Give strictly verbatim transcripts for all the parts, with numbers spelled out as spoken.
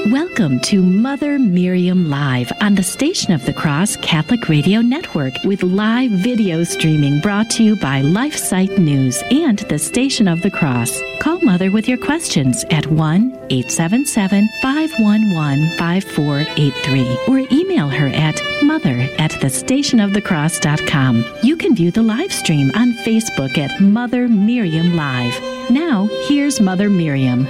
Welcome to Mother Miriam Live on the Station of the Cross Catholic Radio Network with live video streaming brought to you by LifeSite News and the Station of the Cross. Call Mother with your questions at one eight seven seven, five one one, five four eight three or email her at mother at the station of the cross dot com. You can view the live stream on Facebook at Mother Miriam Live. Now, here's Mother Miriam.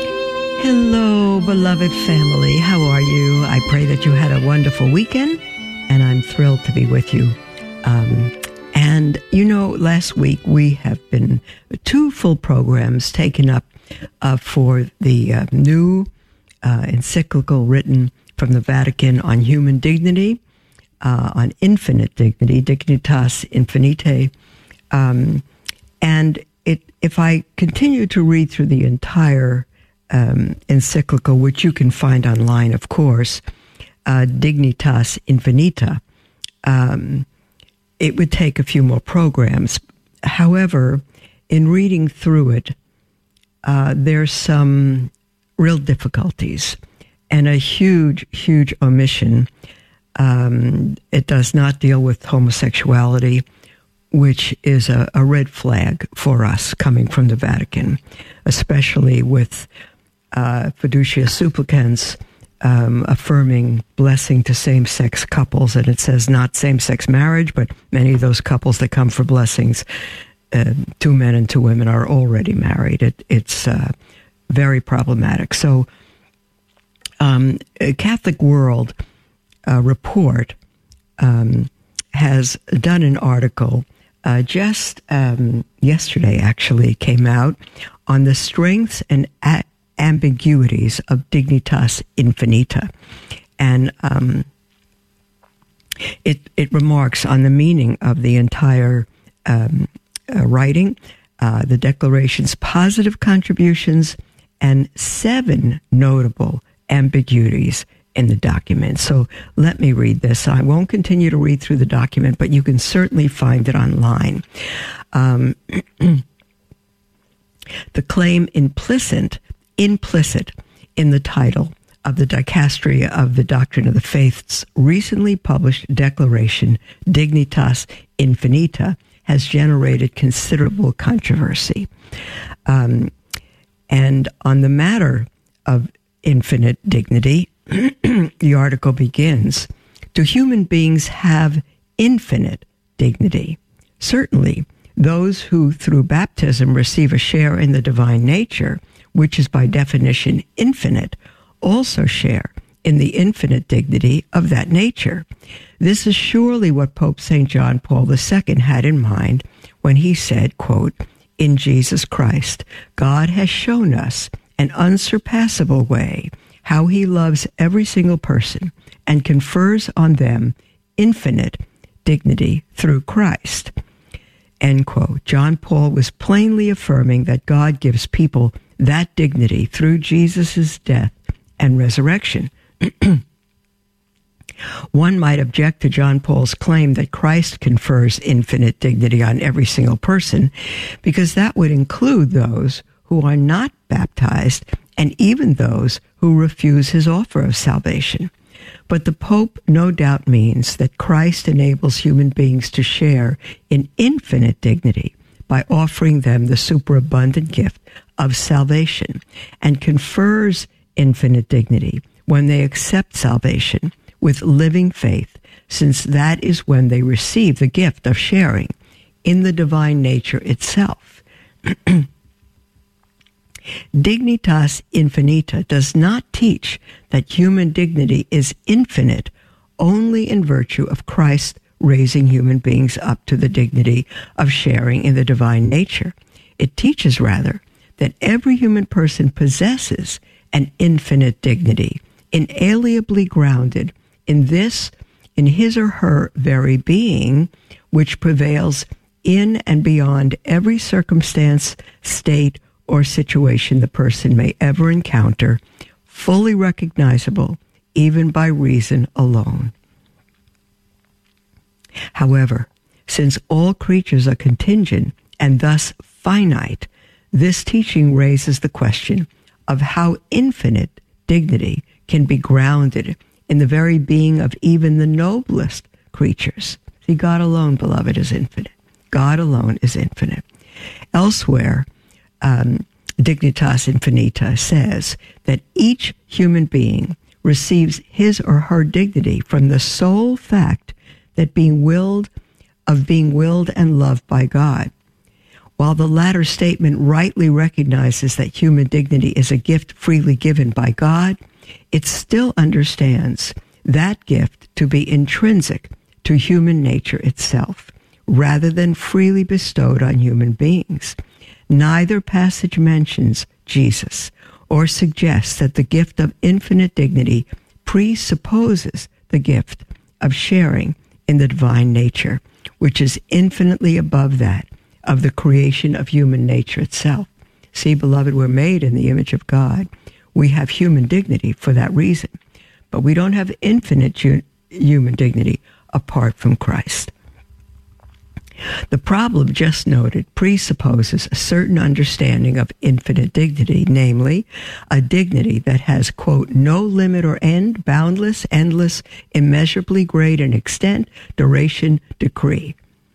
Hello, beloved family. How are you? I pray that you had a wonderful weekend, and I'm thrilled to be with you. Um, and, you know, last week we have been two full programs taken up uh, for the uh, new uh, encyclical written from the Vatican on human dignity, uh, on infinite dignity, Dignitas Infinitae. Um, and it, if I continue to read through the entire Um, encyclical, which you can find online, of course, uh, Dignitas Infinita, um, it would take a few more programs. However, in reading through it, uh, there's some real difficulties and a huge, huge omission. Um, it does not deal with homosexuality, which is a, a red flag for us coming from the Vatican, especially with Uh, Fiducia Supplicans um, affirming blessing to same-sex couples, and it says not same-sex marriage, but many of those couples that come for blessings, uh, two men and two women, are already married. It, it's uh, very problematic. So, um, a Catholic World uh, report um, has done an article uh, just um, yesterday, actually, came out on the strengths and a- ambiguities of Dignitas Infinita. And um, it it remarks on the meaning of the entire um, uh, writing, uh, the declaration's positive contributions, and seven notable ambiguities in the document. So let me read this. I won't continue to read through the document, but you can certainly find it online. Um, the claim implicit implicit in the title of the Dicastery of the Doctrine of the Faith's recently published declaration, Dignitas Infinita, has generated considerable controversy. Um, and on the matter of infinite dignity, the article begins, do human beings have infinite dignity? Certainly, those who through baptism receive a share in the divine nature, which is by definition infinite, also share in the infinite dignity of that nature. This is surely what Pope Saint John Paul the Second had in mind when he said, quote, in Jesus Christ, God has shown us an unsurpassable way how he loves every single person and confers on them infinite dignity through Christ. End quote. John Paul was plainly affirming that God gives people that dignity through Jesus' death and resurrection. One might object to John Paul's claim that Christ confers infinite dignity on every single person, because that would include those who are not baptized and even those who refuse his offer of salvation. But the Pope no doubt means that Christ enables human beings to share in infinite dignity by offering them the superabundant gift of salvation, and confers infinite dignity when they accept salvation with living faith, since that is when they receive the gift of sharing in the divine nature itself. Dignitas Infinita does not teach that human dignity is infinite only in virtue of Christ raising human beings up to the dignity of sharing in the divine nature. It teaches, rather, that every human person possesses an infinite dignity, inalienably grounded in this, in his or her very being, which prevails in and beyond every circumstance, state, or situation the person may ever encounter, fully recognizable even by reason alone. However, since all creatures are contingent and thus finite, this teaching raises the question of how infinite dignity can be grounded in the very being of even the noblest creatures. See, God alone, beloved, is infinite. God alone is infinite. Elsewhere, um, Dignitas Infinita says that each human being receives his or her dignity from the sole fact that being willed, of being willed and loved by God. While the latter statement rightly recognizes that human dignity is a gift freely given by God, it still understands that gift to be intrinsic to human nature itself, rather than freely bestowed on human beings. Neither passage mentions Jesus or suggests that the gift of infinite dignity presupposes the gift of sharing in the divine nature, which is infinitely above that of the creation of human nature itself. See, beloved, we're made in the image of God. We have human dignity for that reason, but we don't have infinite hu- human dignity apart from Christ. The problem just noted presupposes a certain understanding of infinite dignity, namely, a dignity that has, quote, no limit or end, boundless, endless, immeasurably great in extent, duration, decree,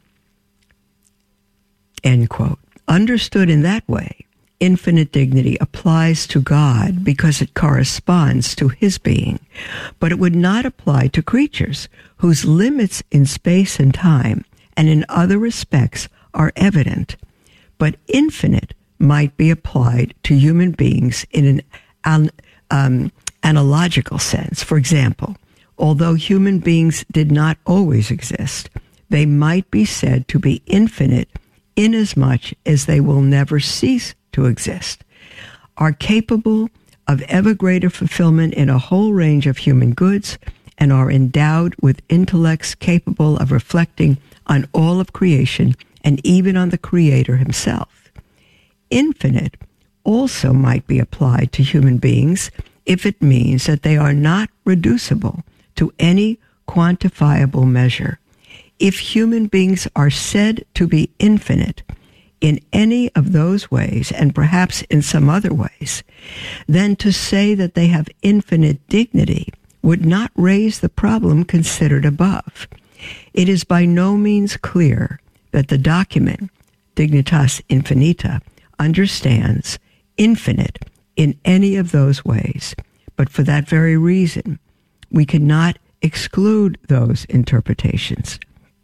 end quote. Understood in that way, infinite dignity applies to God because it corresponds to his being, but it would not apply to creatures whose limits in space and time and in other respects are evident, but infinite might be applied to human beings in an um, analogical sense. For example, although human beings did not always exist, they might be said to be infinite inasmuch as they will never cease to exist, are capable of ever greater fulfillment in a whole range of human goods, and are endowed with intellects capable of reflecting on all of creation and even on the Creator himself. Infinite also might be applied to human beings if it means that they are not reducible to any quantifiable measure. If human beings are said to be infinite in any of those ways, and perhaps in some other ways, then to say that they have infinite dignity would not raise the problem considered above. It is by no means clear that the document, Dignitas Infinita, understands infinite in any of those ways, but for that very reason, we cannot exclude those interpretations.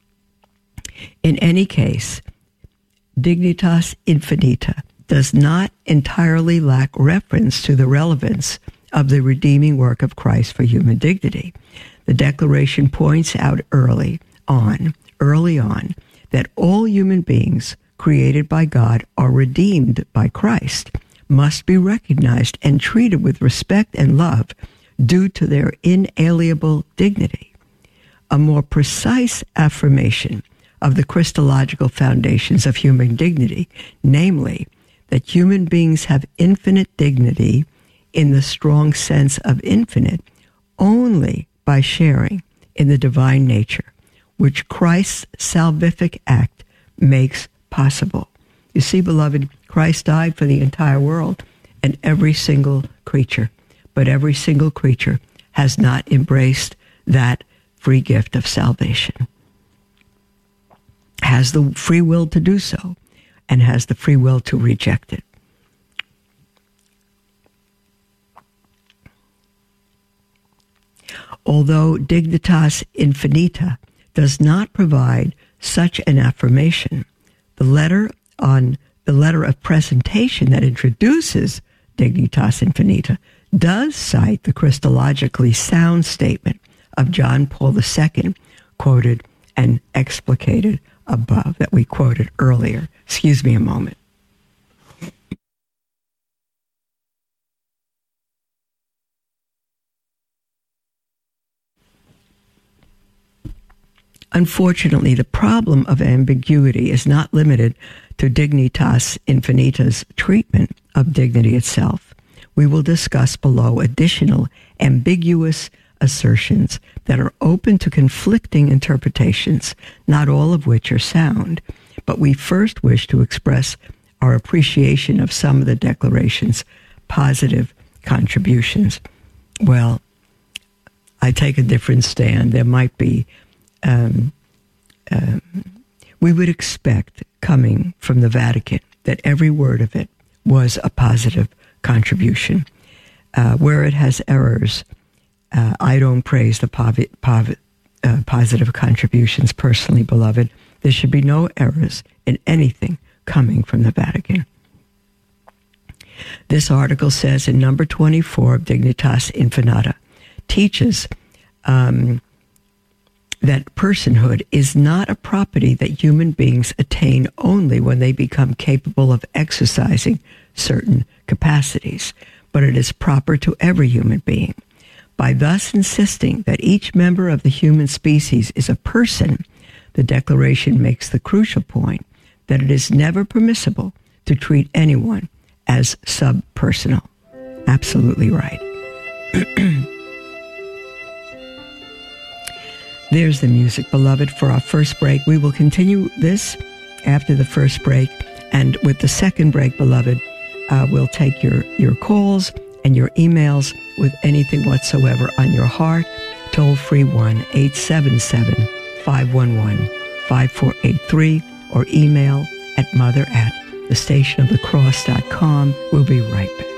In any case, Dignitas Infinita does not entirely lack reference to the relevance of the redeeming work of Christ for human dignity. The Declaration points out early on, early on, that all human beings created by God are redeemed by Christ, must be recognized and treated with respect and love due to their inalienable dignity. A more precise affirmation of the Christological foundations of human dignity, namely, that human beings have infinite dignity in the strong sense of infinite only by sharing in the divine nature, which Christ's salvific act makes possible. You see, beloved, Christ died for the entire world and every single creature, but every single creature has not embraced that free gift of salvation, has the free will to do so, and has the free will to reject it. Although Dignitas Infinita does not provide such an affirmation, the letter on the letter of presentation that introduces Dignitas Infinita does cite the Christologically sound statement of John Paul the Second, quoted and explicated above, that we quoted earlier. Excuse me a moment. Unfortunately, the problem of ambiguity is not limited to Dignitas Infinita's treatment of dignity itself. We will discuss below additional ambiguous assertions that are open to conflicting interpretations, not all of which are sound. But we first wish to express our appreciation of some of the Declaration's positive contributions. well, I take a different stand. There might be, um, um, we would expect coming from the Vatican that every word of it was a positive contribution. Uh, where it has errors, uh, I don't praise the pov- pov- uh, positive contributions personally, beloved. There should be no errors in anything coming from the Vatican. This article says in number twenty-four of Dignitas Infinita, teaches um, that personhood is not a property that human beings attain only when they become capable of exercising certain capacities, but it is proper to every human being. By thus insisting that each member of the human species is a person, the Declaration makes the crucial point that it is never permissible to treat anyone as subpersonal. Absolutely right. There's the music, beloved, for our first break. We will continue this after the first break. And with the second break, beloved, uh, we'll take your, your calls and your emails with anything whatsoever on your heart. Toll free one eight seven seven, five one one, five four eight three or email at mother at the station of the cross dot com. We'll be right back.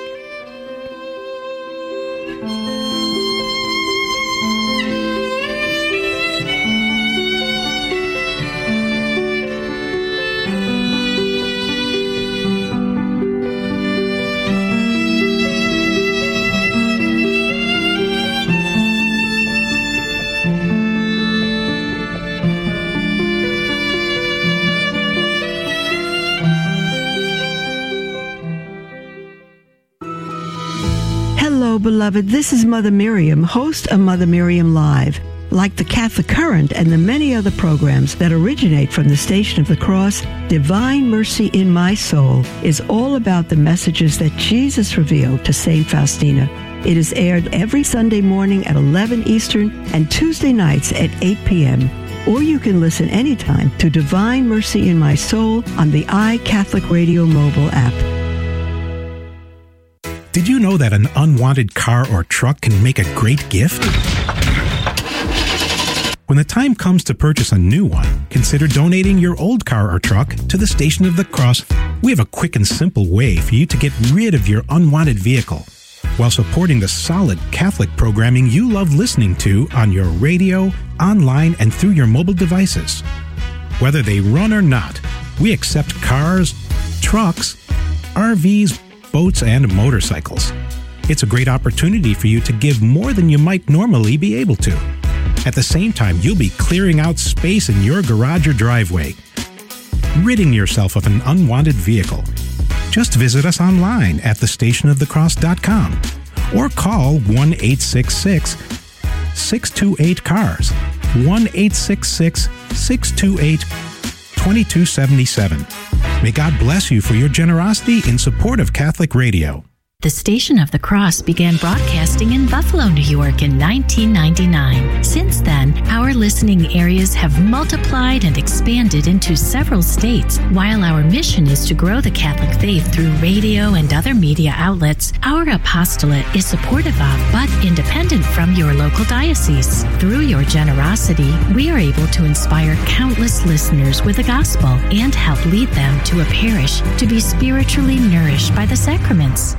Beloved, this is Mother Miriam, host of Mother Miriam Live. Like the Catholic Current and the many other programs that originate from the Station of the Cross, Divine Mercy in My Soul is all about the messages that Jesus revealed to Saint Faustina. It is aired every Sunday morning at eleven Eastern and Tuesday nights at eight p.m. Or you can listen anytime to Divine Mercy in My Soul on the iCatholic Radio mobile app. Did you know that an unwanted car or truck can make a great gift? When the time comes to purchase a new one, consider donating your old car or truck to the Station of the Cross. We have a quick and simple way for you to get rid of your unwanted vehicle while supporting the solid Catholic programming you love listening to on your radio, online, and through your mobile devices. Whether they run or not, we accept cars, trucks, R Vs, boats, and motorcycles. It's a great opportunity for you to give more than you might normally be able to. At the same time, you'll be clearing out space in your garage or driveway, ridding yourself of an unwanted vehicle. Just visit us online at the station of the cross dot com or call one eight six six, six two eight, C A R S, one eight six six, six two eight, two two seven seven. May God bless you for your generosity in support of Catholic Radio. The Station of the Cross began broadcasting in Buffalo, New York in nineteen ninety-nine. Since then, our listening areas have multiplied and expanded into several states. While our mission is to grow the Catholic faith through radio and other media outlets, our apostolate is supportive of, but independent from your local diocese. Through your generosity, we are able to inspire countless listeners with the gospel and help lead them to a parish to be spiritually nourished by the sacraments.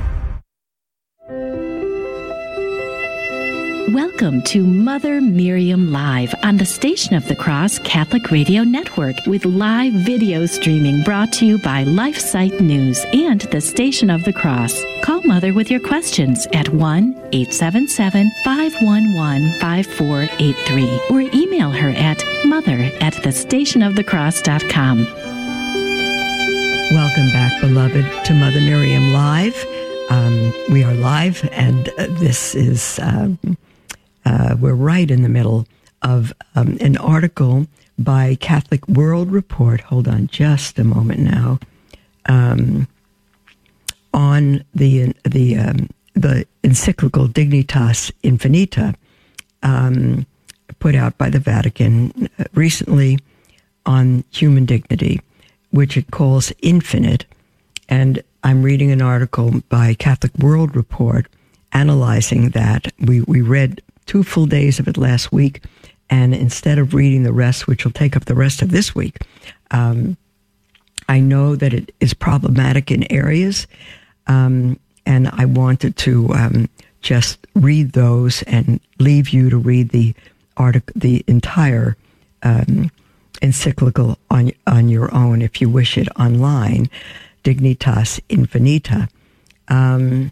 Welcome to Mother Miriam Live on the Station of the Cross Catholic Radio Network with live video streaming brought to you by LifeSite News and the Station of the Cross. Call Mother with your questions at one eight seven seven, five one one, five four eight three or email her at mother at the station of the cross dot com. Welcome back, beloved, to Mother Miriam Live. Um, we are live, and uh, this is... Um, Uh, we're right in the middle of um, an article by Catholic World Report. Hold on just a moment now. Um, on the the um, the encyclical Dignitas Infinita, um, put out by the Vatican recently on human dignity, which it calls infinite. And I'm reading an article by Catholic World Report, analyzing that. We, we read two full days of it last week, and instead of reading the rest, which will take up the rest of this week, um, I know that it is problematic in areas, um, and I wanted to um, just read those and leave you to read the article, the entire um, encyclical on on your own, if you wish it, online, Dignitas Infinita. Um,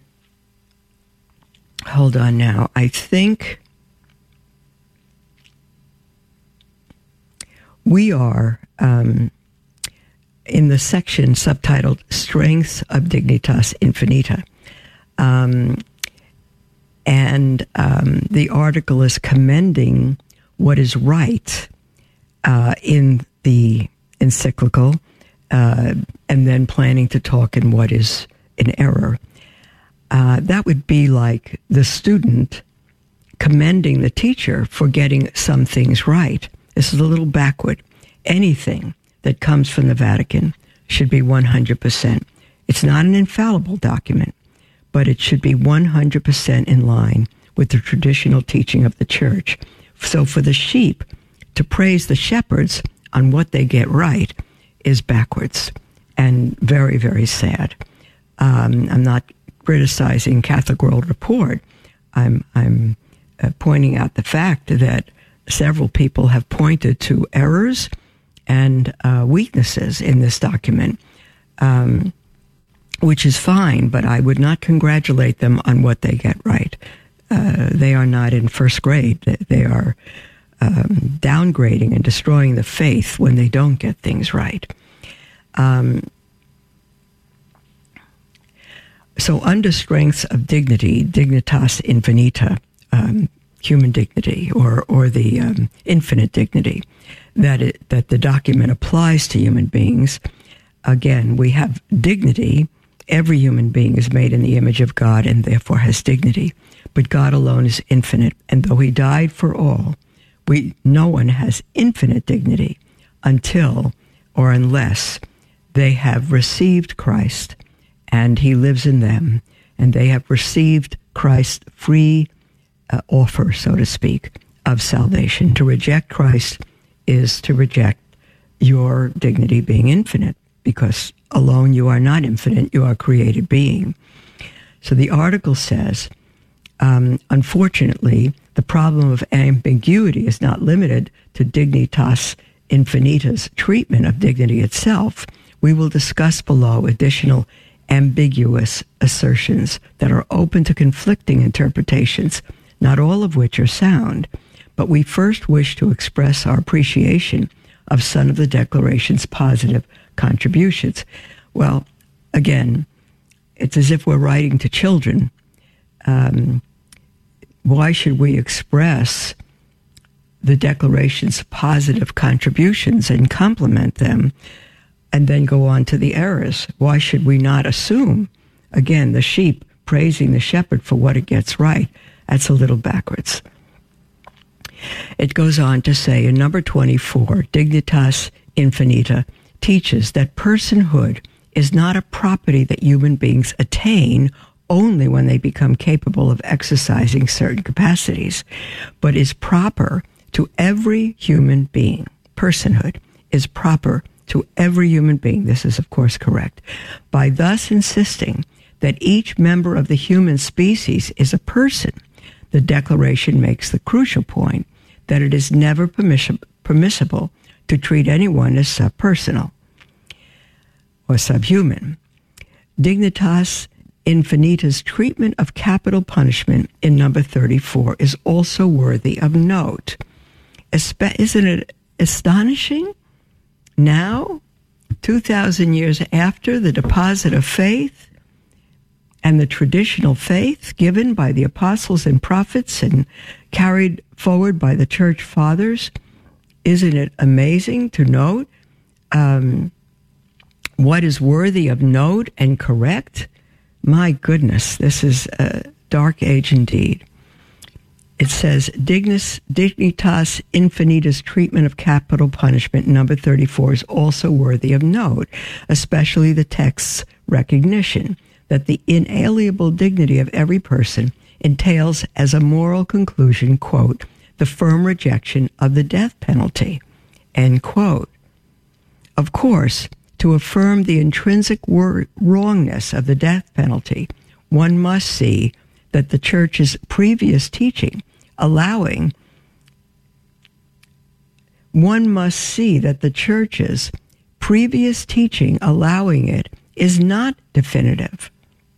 hold on now. I think we are um, in the section subtitled Strengths of Dignitas Infinita. Um, and um, the article is commending what is right uh, in the encyclical, uh, and then planning to talk in what is an error. Uh, that would be like the student commending the teacher for getting some things right. This is a little backward. Anything that comes from the Vatican should be one hundred percent. It's not an infallible document, but it should be one hundred percent in line with the traditional teaching of the Church. So for the sheep to praise the shepherds on what they get right is backwards and very, very sad. Um, I'm not criticizing Catholic World Report. I'm, I'm uh, pointing out the fact that several people have pointed to errors and uh, weaknesses in this document, um, which is fine, but I would not congratulate them on what they get right. Uh, they are not in first grade. They are um, downgrading and destroying the faith when they don't get things right. Um, so under Strengths of Dignity, Dignitas Infinita, um, human dignity, or or the um, infinite dignity that it, that the document applies to human beings. Again, we have dignity. Every human being is made in the image of God and therefore has dignity. But God alone is infinite, and though he died for all, we no one has infinite dignity until or unless they have received Christ and he lives in them, and they have received Christ's free uh, offer, so to speak, of salvation. To reject Christ is to reject your dignity being infinite, because alone you are not infinite, you are a created being. So the article says, um, unfortunately, the problem of ambiguity is not limited to Dignitas Infinita's treatment of dignity itself. We will discuss below additional ambiguous assertions that are open to conflicting interpretations, not all of which are sound. But we first wish to express our appreciation of some of the Declaration's positive contributions. Well, again, it's as if we're writing to children. Um, why should we express the Declaration's positive contributions and compliment them and then go on to the errors? Why should we not assume, again, the sheep praising the shepherd for what it gets right? That's a little backwards. It goes on to say in number twenty-four, Dignitas Infinita teaches that personhood is not a property that human beings attain only when they become capable of exercising certain capacities, but is proper to every human being. Personhood is proper to every human being. This is, of course, correct. By thus insisting that each member of the human species is a person, the Declaration makes the crucial point that it is never permiss- permissible to treat anyone as subpersonal or subhuman. Dignitas Infinita's treatment of capital punishment in number thirty-four is also worthy of note. Espe- isn't it astonishing? Now, two thousand years after the deposit of faith and the traditional faith given by the apostles and prophets and carried forward by the church fathers, isn't it amazing to note um, what is worthy of note and correct? My goodness, this is a dark age indeed. It says, Dignis, Dignitas Infinita's treatment of capital punishment, number thirty-four, is also worthy of note, especially the text's recognition that the inalienable dignity of every person entails as a moral conclusion, quote, the firm rejection of the death penalty, end quote. Of course, to affirm the intrinsic wor- wrongness of the death penalty, one must see that the Church's previous teaching allowing one must see that the Church's previous teaching allowing it is not definitive.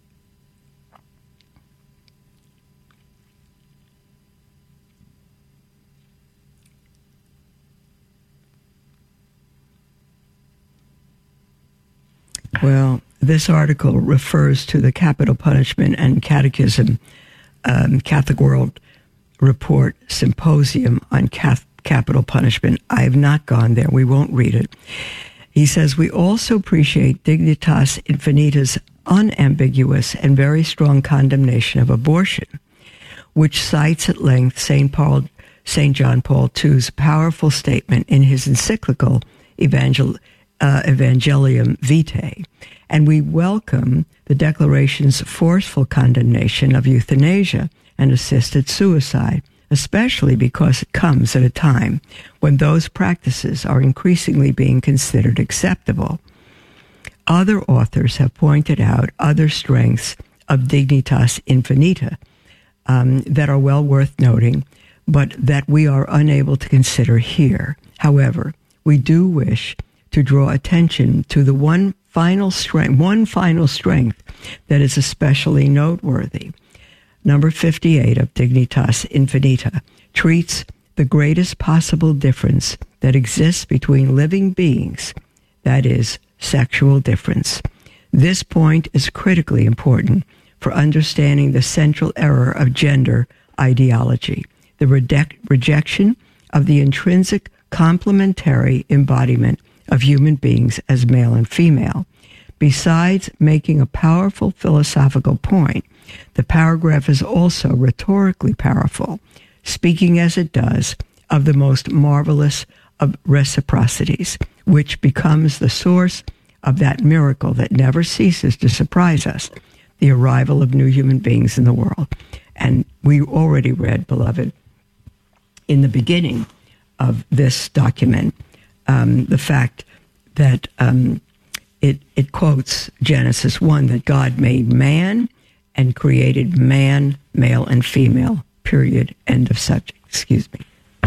Well, this article refers to the Capital Punishment and Catechism um, Catholic World Report Symposium on Cath- Capital Punishment. I have not gone there. We won't read it. He says, we also appreciate Dignitas Infinita's unambiguous and very strong condemnation of abortion, which cites at length Saint Paul, Saint John Paul the Second's powerful statement in his encyclical Evangel- uh, Evangelium Vitae. And we welcome the Declaration's forceful condemnation of euthanasia and assisted suicide, especially because it comes at a time when those practices are increasingly being considered acceptable. Other authors have pointed out other strengths of Dignitas Infinita um, that are well worth noting, but that we are unable to consider here. However, we do wish to draw attention to the one final strength, one final strength that is especially noteworthy. Number fifty-eight of Dignitas Infinita treats the greatest possible difference that exists between living beings, that is, sexual difference. This point is critically important for understanding the central error of gender ideology, the reject- rejection of the intrinsic complementary embodiment of human beings as male and female. Besides making a powerful philosophical point, the paragraph is also rhetorically powerful, speaking as it does of the most marvelous of reciprocities, which becomes the source of that miracle that never ceases to surprise us, the arrival of new human beings in the world. And we already read, beloved, in the beginning of this document, um, the fact that um, it, it quotes Genesis one, that God made man and created man, male and female, period, end of subject. Excuse me.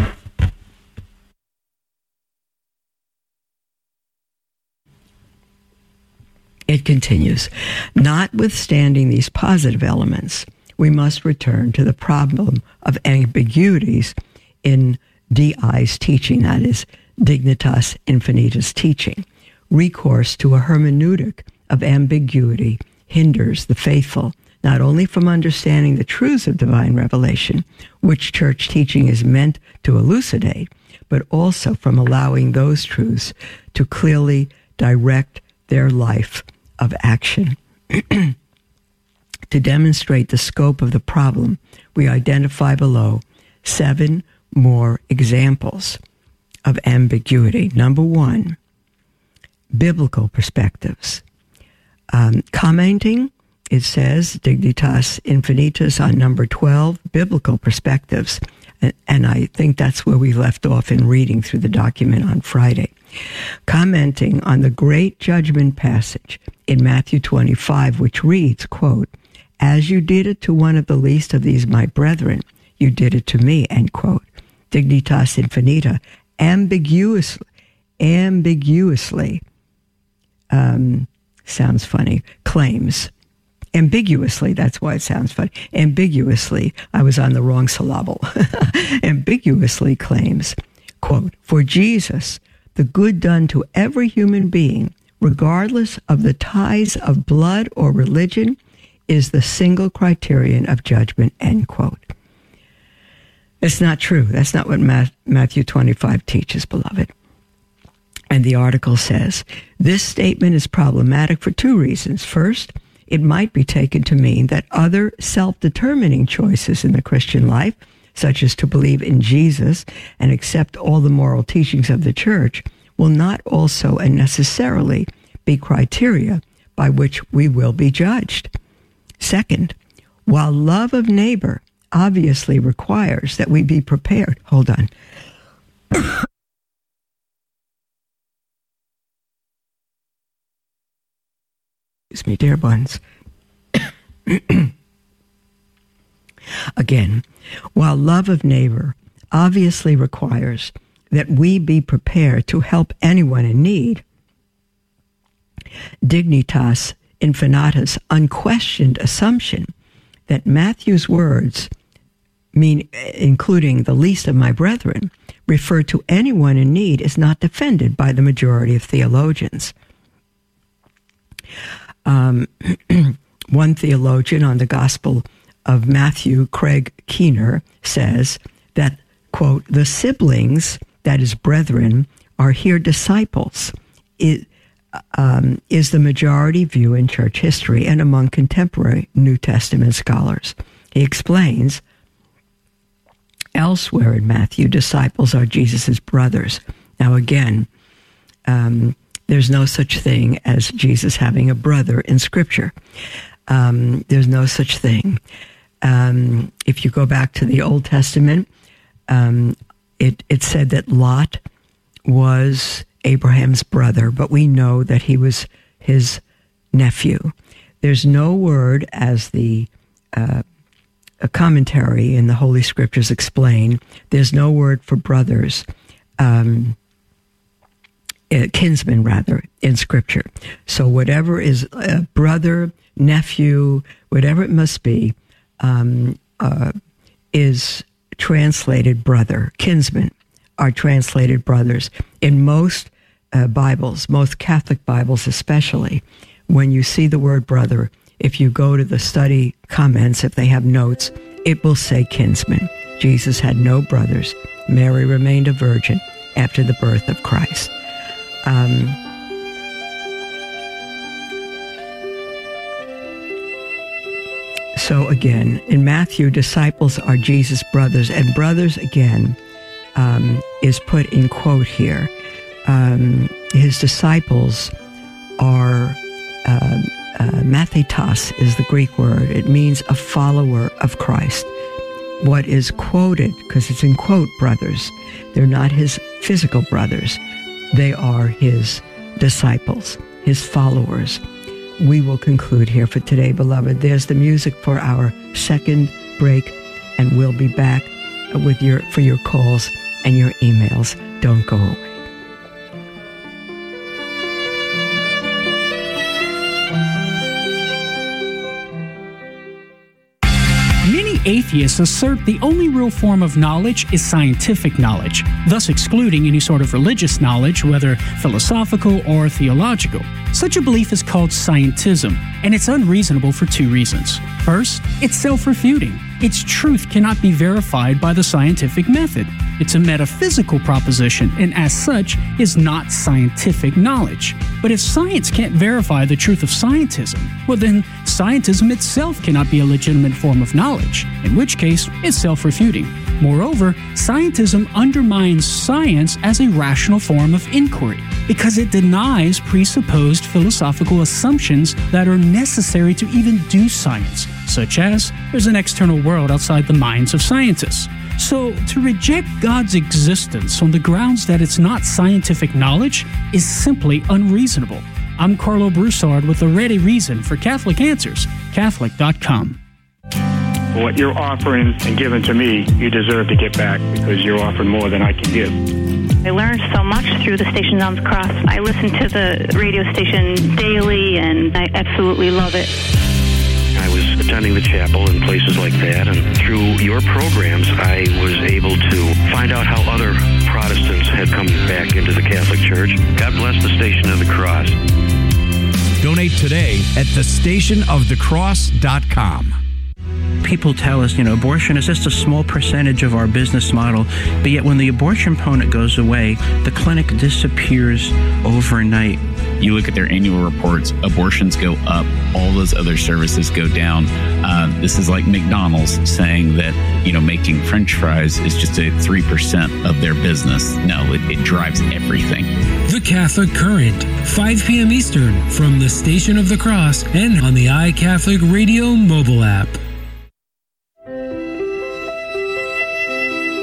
It continues, notwithstanding these positive elements, we must return to the problem of ambiguities in D I's teaching, that is, Dignitas Infinita's teaching. Recourse to a hermeneutic of ambiguity hinders the faithful not only from understanding the truths of divine revelation, which church teaching is meant to elucidate, but also from allowing those truths to clearly direct their life of action. To demonstrate the scope of the problem, we identify below seven more examples of ambiguity. Number one, biblical perspectives. Um, commenting, it says, Dignitas Infinitas on number twelve, biblical perspectives. And, and I think that's where we left off in reading through the document on Friday. Commenting on the great judgment passage in Matthew twenty-five, which reads, quote, as you did it to one of the least of these my brethren, you did it to me, end quote. Dignitas Infinita ambiguously, ambiguously, um, sounds funny, claims, ambiguously, that's why it sounds funny, ambiguously, I was on the wrong syllable, ambiguously claims, quote, for Jesus, the good done to every human being, regardless of the ties of blood or religion, is the single criterion of judgment, end quote. It's not true. That's not what Matthew twenty-five teaches, beloved. And the article says, this statement is problematic for two reasons. First, it might be taken to mean that other self-determining choices in the Christian life, such as to believe in Jesus and accept all the moral teachings of the church, will not also and necessarily be criteria by which we will be judged. Second, while love of neighbor obviously requires that we be prepared. Hold on. Excuse me, dear ones. Again, while love of neighbor obviously requires that we be prepared to help anyone in need, Dignitas Infinita's unquestioned assumption that Matthew's words, mean including the least of my brethren, refer to anyone in need is not defended by the majority of theologians. Um, one theologian on the Gospel of Matthew, Craig Keener, says that, quote, the siblings, that is brethren, are here disciples. It um, is the majority view in church history and among contemporary New Testament scholars. He explains, elsewhere in Matthew, disciples are Jesus' brothers. Now again, um, there's no such thing as Jesus having a brother in Scripture. Um, there's no such thing. Um, if you go back to the Old Testament, um, it, it said that Lot was Abraham's brother, but we know that he was his nephew. There's no word, as the uh, a commentary in the Holy Scriptures explain, there's no word for brothers, um, uh, kinsmen rather, in Scripture. So whatever is uh, brother, nephew, whatever it must be, um, uh, is translated brother. Kinsmen are translated brothers. In most uh, Bibles, most Catholic Bibles especially, when you see the word brother, if you go to the study comments, if they have notes, it will say kinsman. Jesus had no brothers. Mary remained a virgin after the birth of Christ. Um, so again, in Matthew, disciples are Jesus' brothers, and brothers, again, um, is put in quote here. Um, his disciples are... Uh, Uh, mathetos is the Greek word. It means a follower of Christ. What is quoted, because it's in quote, brothers, they're not his physical brothers. They are his disciples, his followers. We will conclude here for today, beloved. There's the music for our second break, and we'll be back with your for your calls and your emails. Don't go away. Atheists assert the only real form of knowledge is scientific knowledge, thus excluding any sort of religious knowledge, whether philosophical or theological. Such a belief is called scientism, and it's unreasonable for two reasons. First, it's self-refuting. Its truth cannot be verified by the scientific method. It's a metaphysical proposition, and as such, is not scientific knowledge. But if science can't verify the truth of scientism, well then, scientism itself cannot be a legitimate form of knowledge, in which case, it's self-refuting. Moreover, scientism undermines science as a rational form of inquiry, because it denies presupposed philosophical assumptions that are necessary to even do science, such as there's an external world outside the minds of scientists. So, to reject God's existence on the grounds that it's not scientific knowledge is simply unreasonable. I'm Carlo Broussard with a ready reason for Catholic Answers, Catholic dot com. What you're offering and giving to me, you deserve to get back because you're offering more than I can give. I learned so much through the Station on the Cross. I listen to the radio station daily, and I absolutely love it. I was attending the chapel and places like that, and through your programs, I was able to find out how other Protestants had come back into the Catholic Church. God bless the Station of the Cross. Donate today at the station of the cross dot com. People tell us, you know, abortion is just a small percentage of our business model, but yet when the abortion component goes away, the clinic disappears overnight. You look at their annual reports, abortions go up, all those other services go down. Uh, this is like McDonald's saying that, you know, making French fries is just a three percent of their business. No, it, it drives everything. The Catholic Current, five p.m. Eastern, from the Station of the Cross and on the iCatholic Radio mobile app.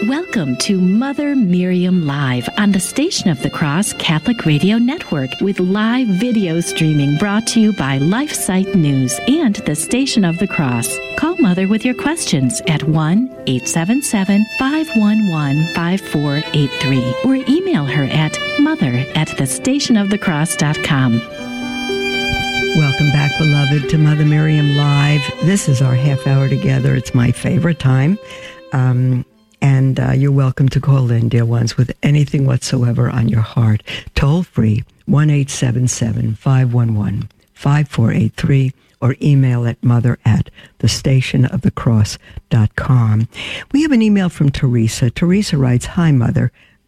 Welcome to Mother Miriam Live on the Station of the Cross Catholic Radio Network with live video streaming brought to you by LifeSite News and the Station of the Cross. Call Mother with your questions at one eight seven seven, five one one, five four eight three or email her at mother at the station of the cross dot com. Welcome back, beloved, to Mother Miriam Live. This is our half hour together. It's my favorite time. Um, and uh, you're welcome to call in, dear ones, with anything whatsoever on your heart. Toll free, one eight seven seven, five one one, five four eight three, or email at mother at the station of the cross dot com. We have an email from Teresa. Teresa writes, "Hi, Mother.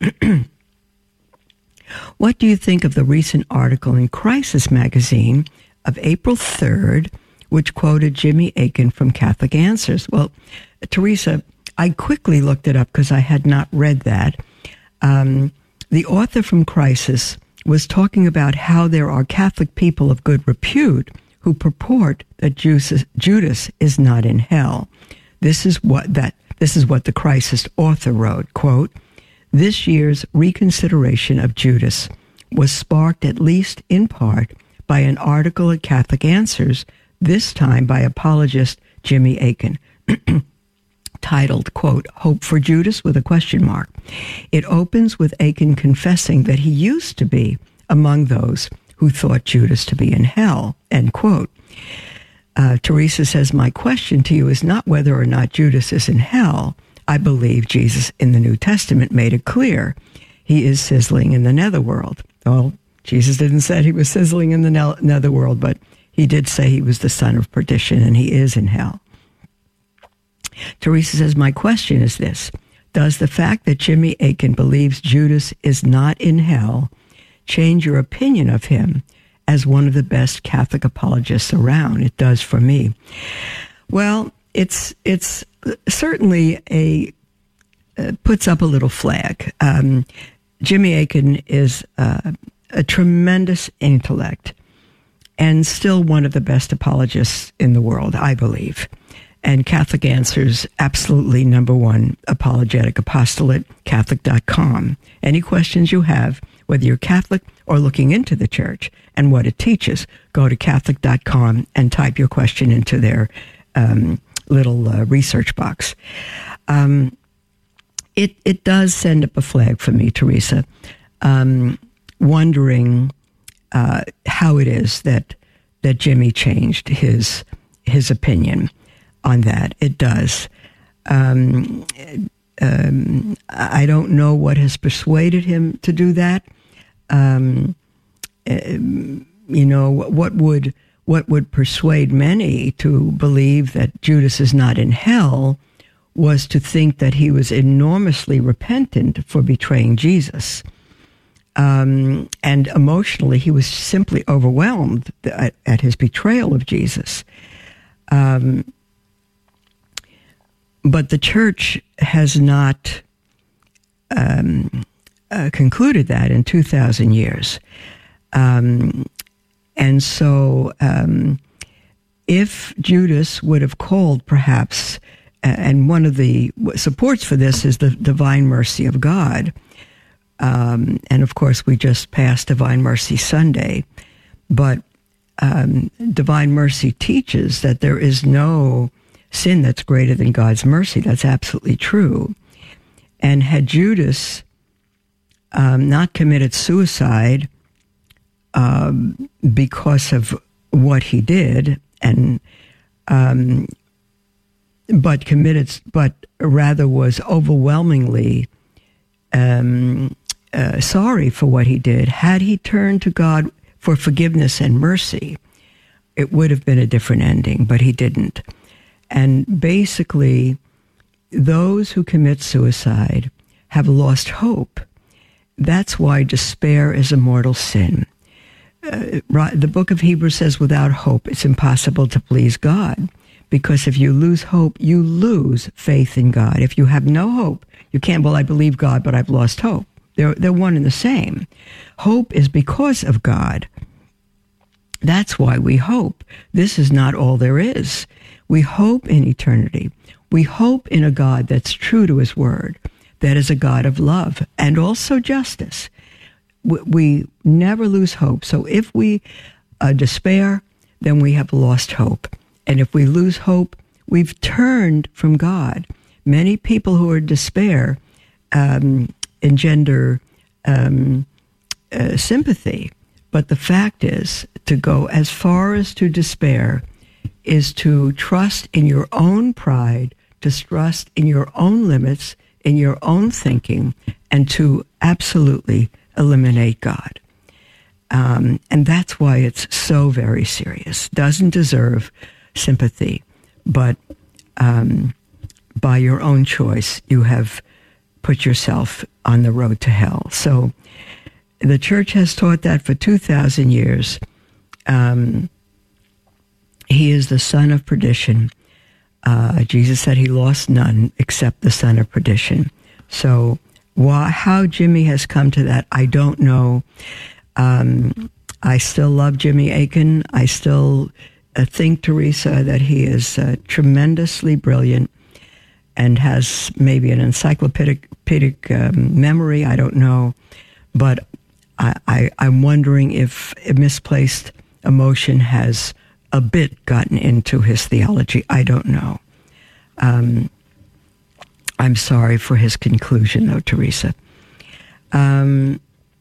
What do you think of the recent article in Crisis magazine of April third, which quoted Jimmy Akin from Catholic Answers?" Well, Teresa, I quickly looked it up because I had not read that. Um, the author from Crisis was talking about how there are Catholic people of good repute who purport that Judas, Judas is not in hell. This is what that this is what the Crisis author wrote, quote, "This year's reconsideration of Judas was sparked at least in part by an article at Catholic Answers, this time by apologist Jimmy Akin, titled, quote, 'Hope for Judas?' with a question mark. It opens with Akin confessing that he used to be among those who thought Judas to be in hell," end quote. Uh, Teresa says, "My question to you is not whether or not Judas is in hell. I believe Jesus in the New Testament made it clear he is sizzling in the netherworld." Well, Jesus didn't say he was sizzling in the netherworld, but he did say he was the son of perdition, and he is in hell. Teresa says, "My question is this. Does the fact that Jimmy Akin believes Judas is not in hell change your opinion of him as one of the best Catholic apologists around?" It does for me. Well, it's it's certainly a uh, puts up a little flag. Um, Jimmy Akin is uh, a tremendous intellect and still one of the best apologists in the world, I believe. And Catholic Answers, absolutely number one apologetic apostolate, Catholic dot com. Any questions you have, whether you're Catholic or looking into the church and what it teaches, go to Catholic dot com and type your question into their um, little uh, research box. Um, it it does send up a flag for me, Teresa, um, wondering uh, how it is that that Jimmy changed his his opinion on that. It does. Um, um, I don't know what has persuaded him to do that. Um, um, you know, what would what would persuade many to believe that Judas is not in hell was to think that he was enormously repentant for betraying Jesus. Um, and emotionally, he was simply overwhelmed at, at his betrayal of Jesus. Um, But the church has not um, uh, concluded that in two thousand years. Um, and so um, if Judas would have called perhaps, uh, and one of the supports for this is the Divine Mercy of God. Um, and of course, we just passed Divine Mercy Sunday. But um, Divine Mercy teaches that there is no sin that's greater than God's mercy. That's absolutely true. And had Judas um, not committed suicide um, because of what he did, and um, but committed, but rather was overwhelmingly um, uh, sorry for what he did, had he turned to God for forgiveness and mercy, it would have been a different ending. But he didn't. And basically, those who commit suicide have lost hope. That's why despair is a mortal sin. Uh, the book of Hebrews says, without hope, it's impossible to please God. Because if you lose hope, you lose faith in God. If you have no hope, you can't, well, I believe God, but I've lost hope. They're, they're one and the same. Hope is because of God. That's why we hope. This is not all there is. We hope in eternity. We hope in a God that's true to his word, that is a God of love and also justice. We, we never lose hope. So if we uh, despair, then we have lost hope. And if we lose hope, we've turned from God. Many people who are in despair um, engender um, uh, sympathy. But the fact is, to go as far as to despair is to trust in your own pride, to trust in your own limits, in your own thinking, and to absolutely eliminate God. Um, and that's why it's so very serious. Doesn't deserve sympathy, but um, by your own choice, you have put yourself on the road to hell. So the church has taught that for two thousand years. Um, he is the son of perdition. Uh, Jesus said he lost none except the son of perdition. So why, how Jimmy has come to that, I don't know. Um, I still love Jimmy Akin. I still uh, think, Teresa, that he is uh, tremendously brilliant and has maybe an encyclopedic um, memory. I don't know. But I, I, I'm wondering if a misplaced emotion has a bit gotten into his theology. I don't know. Um, I'm sorry for his conclusion, though, Teresa. Um,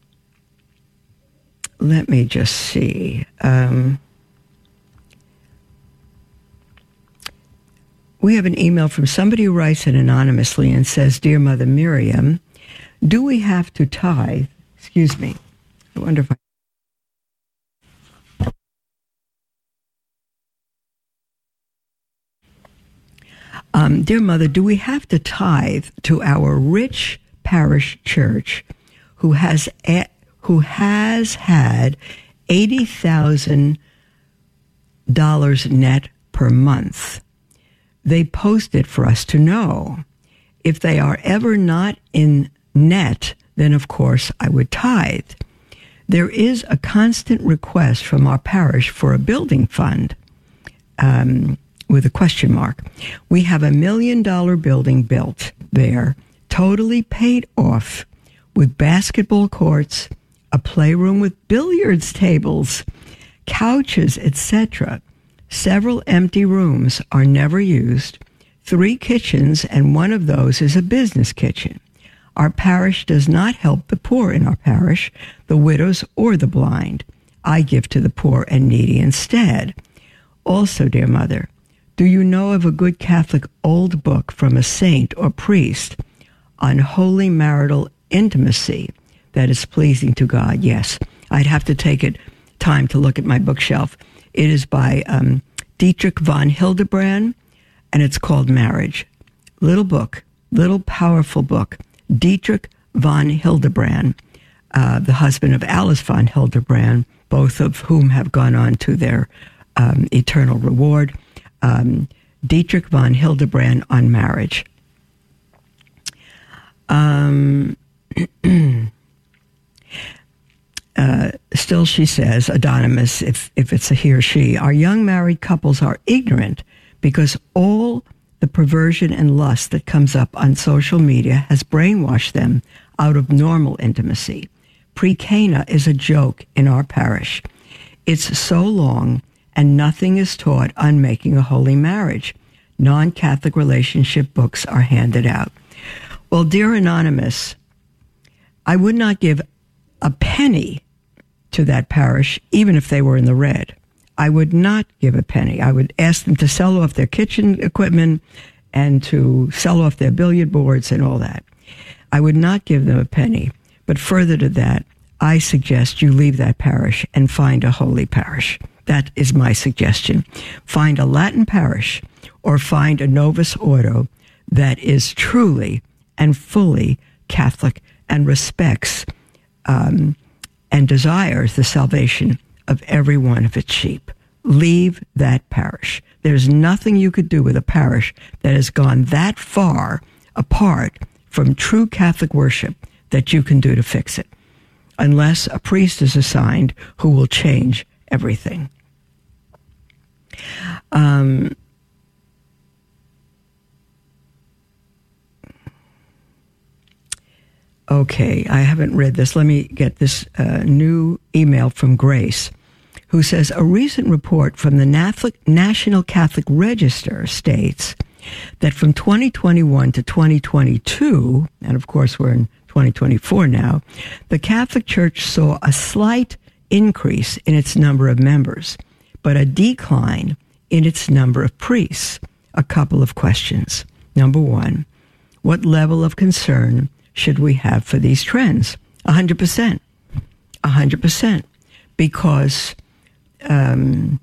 let me just see. Um, we have an email from somebody who writes it anonymously and says, "Dear Mother Miriam, do we have to tithe?" Excuse me. I wonder if I... Um, dear Mother, do we have to tithe to our rich parish church who has a, who has had eighty thousand dollars net per month? They post it for us to know. If they are ever not in net, then of course I would tithe. There is a constant request from our parish for a building fund. Um... with a question mark. We have a million dollar building built there, totally paid off, with basketball courts, a playroom with billiards tables, couches, et cetera. Several empty rooms are never used, three kitchens, and one of those is a business kitchen. Our parish does not help the poor in our parish, the widows or the blind. I give to the poor and needy instead. Also, dear Mother, do you know of a good Catholic old book from a saint or priest on holy marital intimacy that is pleasing to God? Yes. I'd have to take it time to look at my bookshelf. It is by um, Dietrich von Hildebrand, and it's called Marriage. Little book, little powerful book. Dietrich von Hildebrand, uh, the husband of Alice von Hildebrand, both of whom have gone on to their um, eternal reward. Um, Dietrich von Hildebrand on marriage. Um, uh, still, she says, anonymous, if, if it's a he or she, our young married couples are ignorant because all the perversion and lust that comes up on social media has brainwashed them out of normal intimacy. Pre-Cana is a joke in our parish. It's so long, and nothing is taught on making a holy marriage. Non-Catholic relationship books are handed out. Well, dear Anonymous, I would not give a penny to that parish, even if they were in the red. I would not give a penny. I would ask them to sell off their kitchen equipment and to sell off their billiard boards and all that. I would not give them a penny. But further to that, I suggest you leave that parish and find a holy parish. That is my suggestion. Find a Latin parish or find a Novus Ordo that is truly and fully Catholic and respects um, and desires the salvation of every one of its sheep. Leave that parish. There's nothing you could do with a parish that has gone that far apart from true Catholic worship that you can do to fix it, unless a priest is assigned who will change everything. Um, Okay, I haven't read this. Let me get this uh, new email from Grace, who says, a recent report from the National Catholic Register states that from twenty twenty-one to twenty twenty-two, and of course we're in twenty twenty-four now, the Catholic Church saw a slight increase in its number of members, but a decline in its number of priests. A couple of questions. Number one, what level of concern should we have for these trends? one hundred percent. one hundred percent. Because um,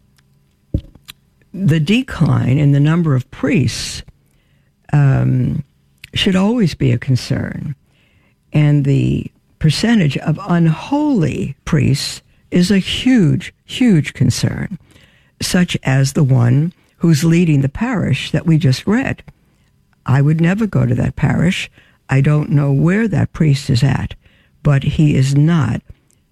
the decline in the number of priests um, should always be a concern. And the percentage of unholy priests is a huge, huge concern, such as the one who's leading the parish that we just read. I would never go to that parish. I don't know where that priest is at, but he is not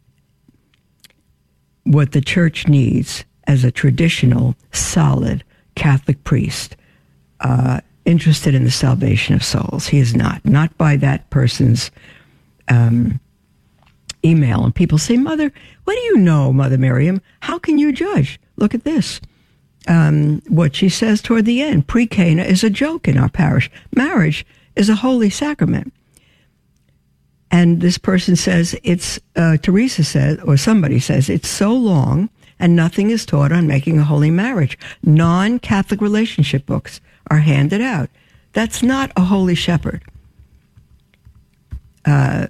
what the church needs as a traditional, solid Catholic priest uh, interested in the salvation of souls. He is not. Not by that person's um, email. And people say, Mother, what do you know, Mother Miriam? How can you judge? Look at this. Um, what she says toward the end, pre-Cana is a joke in our parish. Marriage is a holy sacrament. And this person says, it's, uh, Teresa says, or somebody says, it's so long and nothing is taught on making a holy marriage. Non-Catholic relationship books are handed out. That's not a holy shepherd. Uh,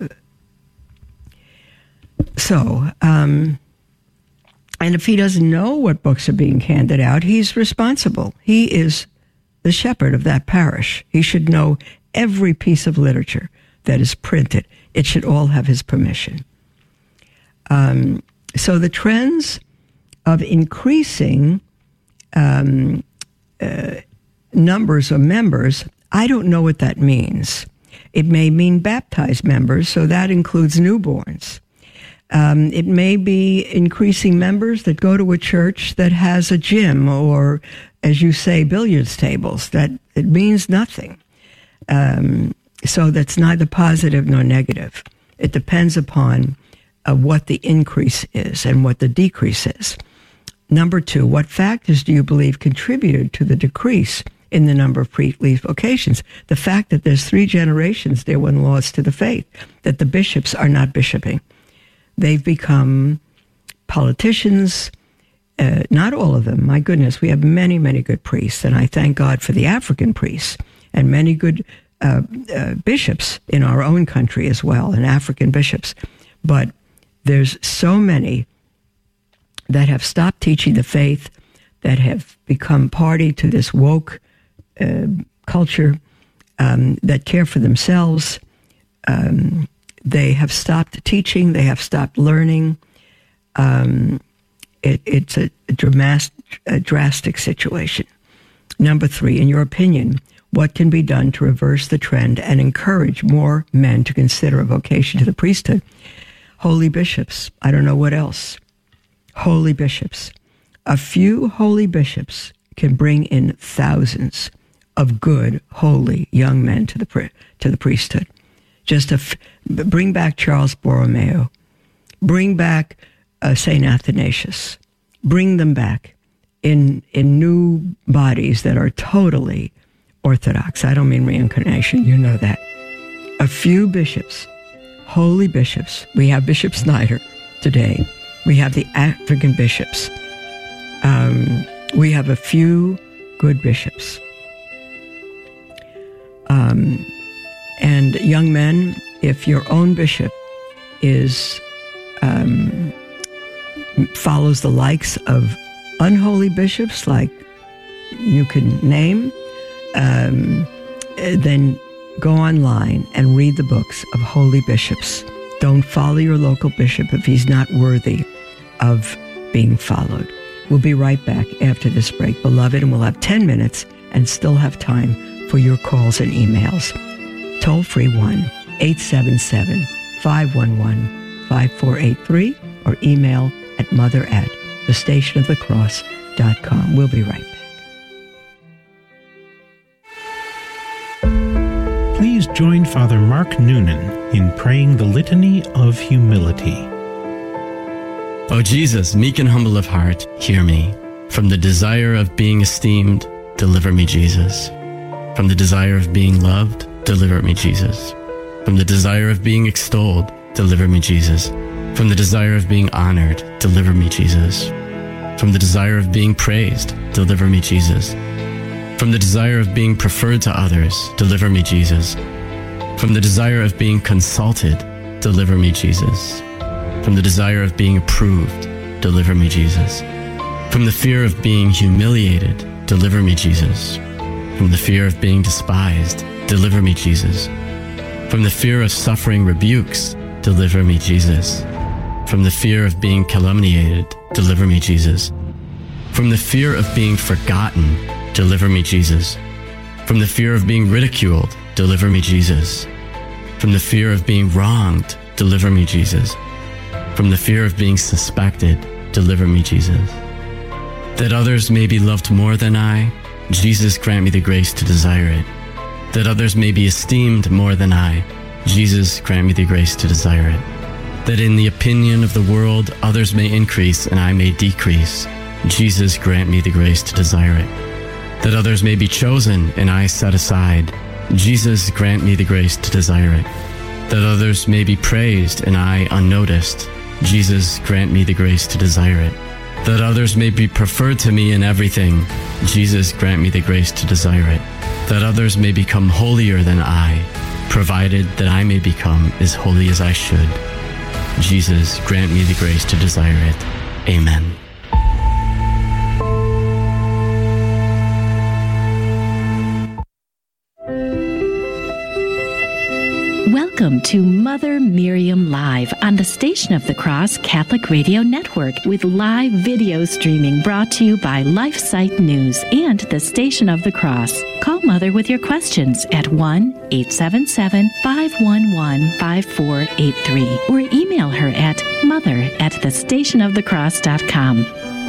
so, um, and if he doesn't know what books are being handed out, he's responsible. He is the shepherd of that parish. He should know every piece of literature that is printed. It should all have his permission. Um, so the trends of increasing um, uh, numbers of members, I don't know what that means. It may mean baptized members, so that includes newborns. Um, it may be increasing members that go to a church that has a gym or, as you say, billiards tables. That it means nothing. Um, so that's neither positive nor negative. It depends upon uh, what the increase is and what the decrease is. Number two, what factors do you believe contributed to the decrease in the number of priestly vocations? The fact that there's three generations there when lost to the faith, that the bishops are not bishoping. They've become politicians, uh, not all of them. My goodness, we have many, many good priests, and I thank God for the African priests and many good uh, uh, bishops in our own country as well, and African bishops. But there's so many that have stopped teaching the faith, that have become party to this woke uh, culture, um, that care for themselves. Um, they have stopped teaching. They have stopped learning. Um, it, it's a, a, dramas- a drastic situation. Number three, in your opinion, what can be done to reverse the trend and encourage more men to consider a vocation to the priesthood? Holy bishops. I don't know what else. Holy bishops. A few holy bishops can bring in thousands of good, holy young men to the pri- to the priesthood. Just a f- bring back Charles Borromeo. Bring back uh, Saint Athanasius. Bring them back in in new bodies that are totally orthodox. I don't mean reincarnation. You know that. A few bishops, holy bishops. We have Bishop Snyder today. We have the African bishops. Um, we have a few good bishops. Um, and young men, if your own bishop is um, follows the likes of unholy bishops, like you can name, um, then go online and read the books of holy bishops. Don't follow your local bishop if he's not worthy of being followed. We'll be right back after this break, beloved, and we'll have ten minutes and still have time for your calls and emails. Toll free one eight seven seven, five one one, five four eight three or email at mother at the station of the cross dot com. We'll be right back. please join Father Mark Noonan in praying the Litany of Humility. O Jesus, meek and humble of heart, hear me. From the desire of being esteemed, deliver me, Jesus. From the desire of being loved, deliver me, Jesus. From the desire of being extolled, deliver me, Jesus. From the desire of being honored, deliver me, Jesus. From the desire of being praised, deliver me, Jesus. From the desire of being preferred to others, deliver me, Jesus. From the desire of being consulted, deliver me, Jesus. From the desire of being approved, deliver me, Jesus. From the fear of being humiliated, deliver me, Jesus. From the fear of being despised, deliver me, Jesus. From the fear of suffering rebukes, deliver me, Jesus. From the fear of being calumniated, deliver me, Jesus. From the fear of being forgotten, deliver me, Jesus. From the fear of being ridiculed, deliver me, Jesus. From the fear of being wronged, deliver me, Jesus. From the fear of being suspected, deliver me, Jesus. That others may be loved more than I, Jesus, grant me the grace to desire it. That others may be esteemed more than I, Jesus, grant me the grace to desire it. That in the opinion of the world others may increase and I may decrease, Jesus, grant me the grace to desire it. That others may be chosen and I set aside, Jesus, grant me the grace to desire it. That others may be praised and I unnoticed, Jesus, grant me the grace to desire it. That others may be preferred to me in everything, Jesus, grant me the grace to desire it. That others may become holier than I, provided that I may become as holy as I should. Jesus, grant me the grace to desire it. Amen. Welcome to Mother Miriam Live on the Station of the Cross Catholic Radio Network with live video streaming brought to you by LifeSite News and the Station of the Cross. Call Mother with your questions at one eight seven seven, five one one, five four eight three or email her at mother at the station of the cross dot com.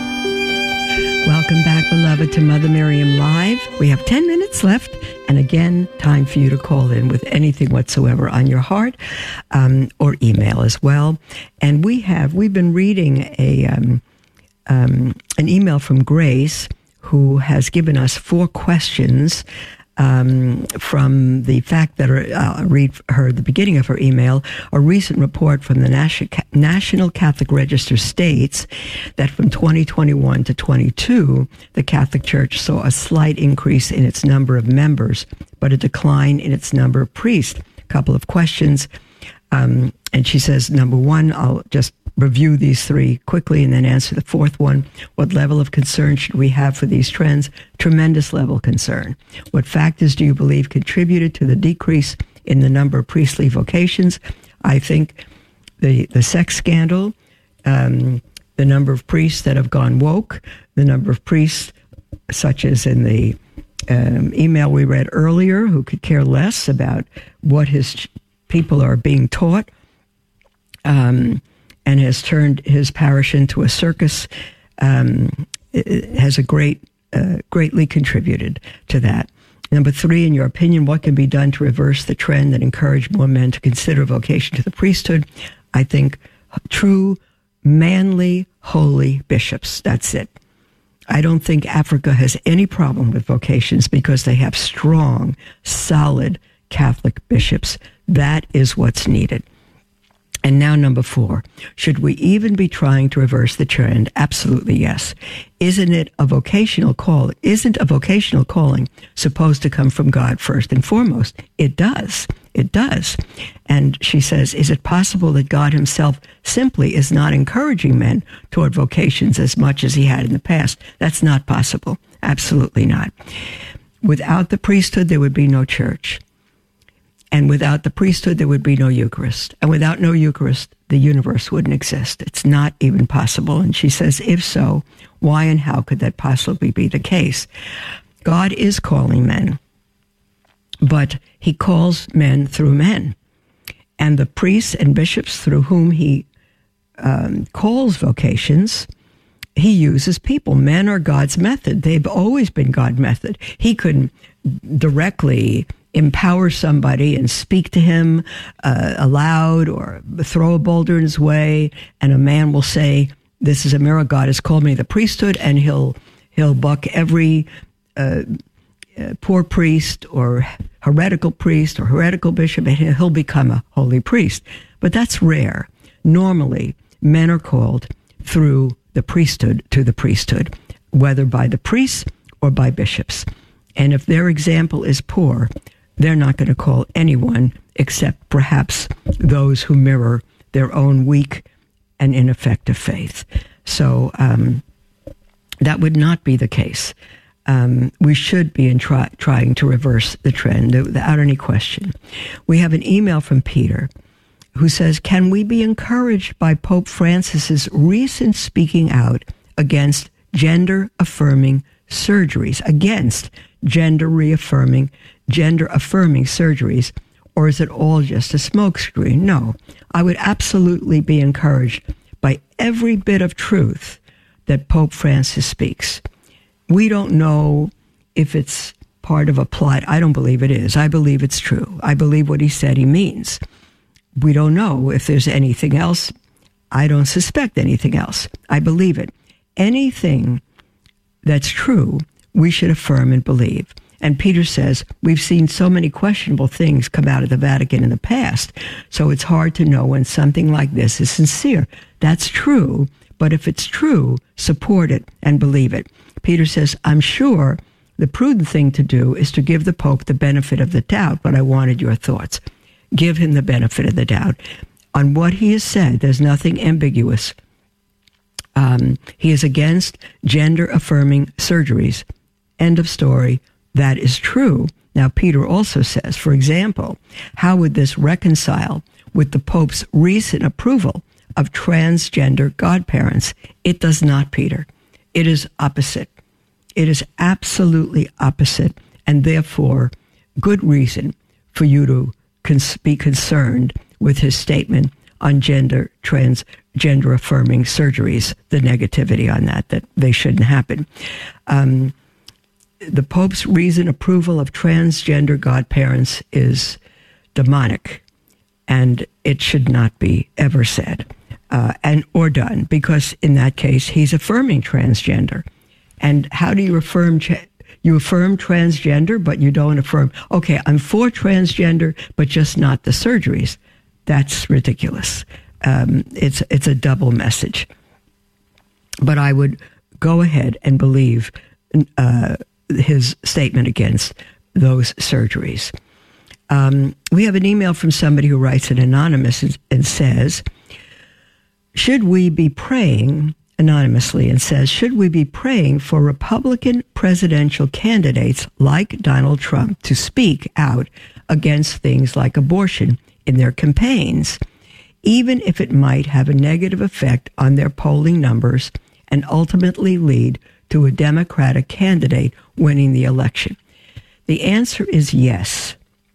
Welcome back, beloved, to Mother Miriam Live. We have ten minutes left. And again, time for you to call in with anything whatsoever on your heart, um, or email as well. And we have, we've been reading a um, um, an email from Grace, who has given us four questions um, from the fact that, her, I'll read her the beginning of her email. A recent report from the National Catholic Register states that from twenty twenty-one to twenty-two, the Catholic Church saw a slight increase in its number of members, but a decline in its number of priests. A couple of questions. Um, and she says, number one, I'll just review these three quickly and then answer the fourth one. What level of concern should we have for these trends? Tremendous level of concern. What factors do you believe contributed to the decrease in the number of priestly vocations? I think the, the sex scandal, um, the number of priests that have gone woke, the number of priests, such as in the um, email we read earlier, who could care less about what his people are being taught, um, and has turned his parish into a circus, um, has a great, uh, greatly contributed to that. Number three, in your opinion, what can be done to reverse the trend and encourage more men to consider vocation to the priesthood? I think true, manly, holy bishops. That's it. I don't think Africa has any problem with vocations because they have strong, solid Catholic bishops. That is what's needed. And now number four, should we even be trying to reverse the trend? Absolutely yes. Isn't it a vocational call? Isn't a vocational calling supposed to come from God first and foremost? It does. It does. And she says, is it possible that God himself simply is not encouraging men toward vocations as much as he had in the past? That's not possible. Absolutely not. Without the priesthood, there would be no church. And without the priesthood, there would be no Eucharist. And without no Eucharist, the universe wouldn't exist. It's not even possible. And she says, if so, why and how could that possibly be the case? God is calling men, but he calls men through men. And the priests and bishops through whom he um, calls vocations, he uses people. Men are God's method. They've always been God's method. He couldn't directly empower somebody and speak to him uh, aloud or throw a boulder in his way, and a man will say, "This is a miracle. God has called me to the priesthood," and he'll he'll buck every uh, uh, poor priest or heretical priest or heretical bishop, and he'll become a holy priest. But that's rare. Normally, men are called through the priesthood to the priesthood, whether by the priests or by bishops. And if their example is poor, they're not going to call anyone except perhaps those who mirror their own weak and ineffective faith. So um, that would not be the case. Um, we should be in try, trying to reverse the trend without any question. We have an email from Peter who says, can we be encouraged by Pope Francis's recent speaking out against gender-affirming surgeries, against gender-reaffirming, gender-affirming surgeries, or is it all just a smokescreen? No, I would absolutely be encouraged by every bit of truth that Pope Francis speaks. We don't know if it's part of a plot. I don't believe it is. I believe it's true. I believe what he said he means. We don't know if there's anything else. I don't suspect anything else. I believe it. Anything that's true, we should affirm and believe. And Peter says, we've seen so many questionable things come out of the Vatican in the past, so it's hard to know when something like this is sincere. That's true, but if it's true, support it and believe it. Peter says, I'm sure the prudent thing to do is to give the Pope the benefit of the doubt, but I wanted your thoughts. Give him the benefit of the doubt. On what he has said, there's nothing ambiguous. Um, he is against gender-affirming surgeries. End of story. That is true. Now, Peter also says, for example, how would this reconcile with the Pope's recent approval of transgender godparents? It does not, Peter. It is opposite. It is absolutely opposite, and therefore, good reason for you to cons- be concerned with his statement on gender trans gender affirming surgeries, the negativity on that, that they shouldn't happen. Um, the Pope's recent approval of transgender godparents is demonic, and it should not be ever said uh, and or done, because in that case, he's affirming transgender. And how do you affirm tra- you affirm transgender, but you don't affirm, okay, I'm for transgender, but just not the surgeries? That's ridiculous. Um, it's it's a double message. But I would go ahead and believe uh, his statement against those surgeries. Um, we have an email from somebody who writes it anonymous and, and says, should we be praying, anonymously, and says, should we be praying for Republican presidential candidates like Donald Trump to speak out against things like abortion in their campaigns, even if it might have a negative effect on their polling numbers and ultimately lead to a Democratic candidate winning the election? The answer is yes.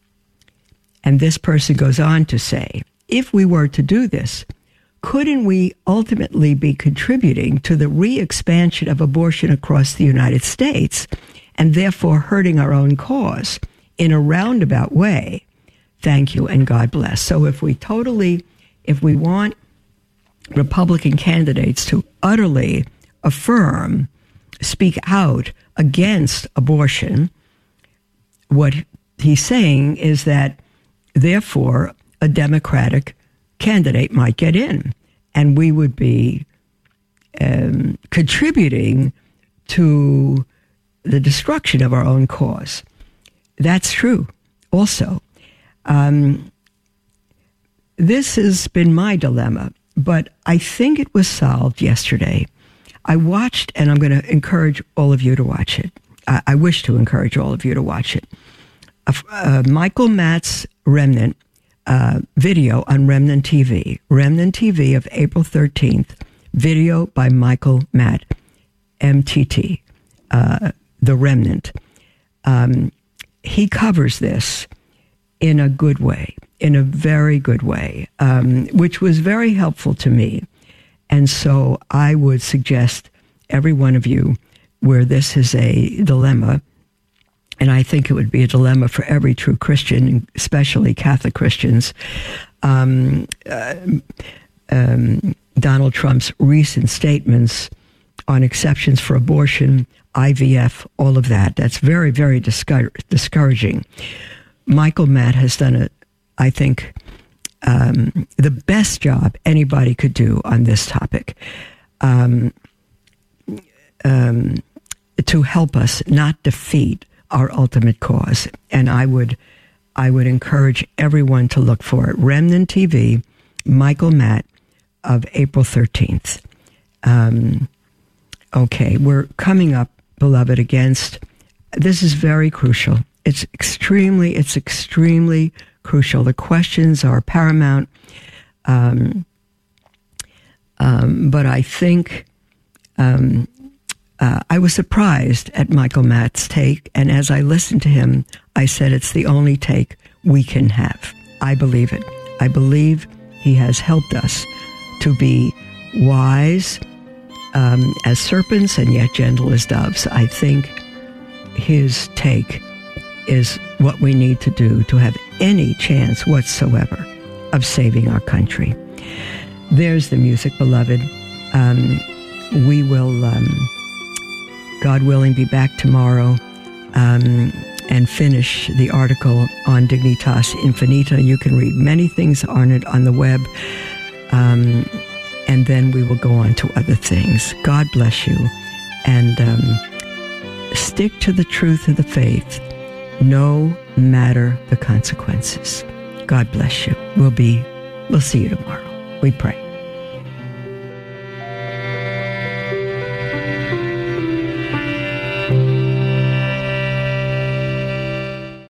And this person goes on to say, if we were to do this, couldn't we ultimately be contributing to the re-expansion of abortion across the United States and therefore hurting our own cause in a roundabout way? Thank you, and God bless. So if we totally, if we want Republican candidates to utterly affirm, speak out against abortion, what he's saying is that, therefore, a Democratic candidate might get in, and we would be um, contributing to the destruction of our own cause. That's true also. Um, this has been my dilemma, but I think it was solved yesterday. I watched, and I'm going to encourage all of you to watch it. I, I wish to encourage all of you to watch it. Uh, uh, Michael Matt's Remnant uh, video on Remnant T V. Remnant T V of April thirteenth. Video by Michael Matt, M T T, uh, The Remnant. Um, he covers this in a good way, in a very good way, um, which was very helpful to me. And so I would suggest every one of you, where this is a dilemma, and I think it would be a dilemma for every true Christian, especially Catholic Christians, um, uh, um, Donald Trump's recent statements on exceptions for abortion, I V F, all of that. That's very, very discour- discouraging. Michael Matt has done, a, I think, um, the best job anybody could do on this topic um, um, to help us not defeat our ultimate cause. And I would, I would encourage everyone to look for it. Remnant T V, Michael Matt, of April thirteenth. Um, okay, we're coming up, beloved, against, this is very crucial. It's extremely, it's extremely crucial. The questions are paramount. Um, um, but I think um, uh, I was surprised at Michael Matt's take. And as I listened to him, I said, it's the only take we can have. I believe it. I believe he has helped us to be wise um, as serpents and yet gentle as doves. I think his take is what we need to do to have any chance whatsoever of saving our country. There's the music, beloved. Um, we will, um, God willing, be back tomorrow um, and finish the article on Dignitas Infinita. You can read many things on it on the web. Um, and then we will go on to other things. God bless you. And um, stick to the truth of the faith, no matter the consequences. God bless you. We'll be, we'll see you tomorrow. We pray.